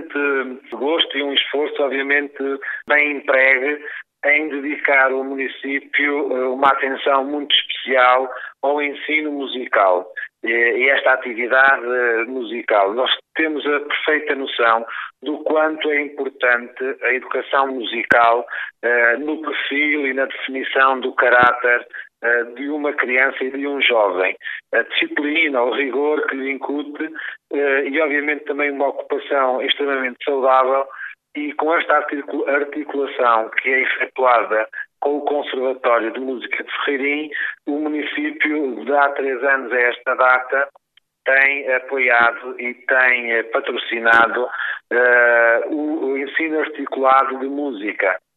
bastante gosto e um esforço, obviamente, bem empregue em dedicar ao município uma atenção muito especial ao ensino musical e esta atividade musical. Nós temos a perfeita noção do quanto é importante a educação musical no perfil e na definição do caráter de uma criança e de um jovem. A disciplina, o rigor que lhe incute e, obviamente, também uma ocupação extremamente saudável. E com esta articulação que é efetuada com o Conservatório de Música de Ferreirim, o município, de há 3 anos a esta data, tem apoiado e tem patrocinado o ensino articulado de música.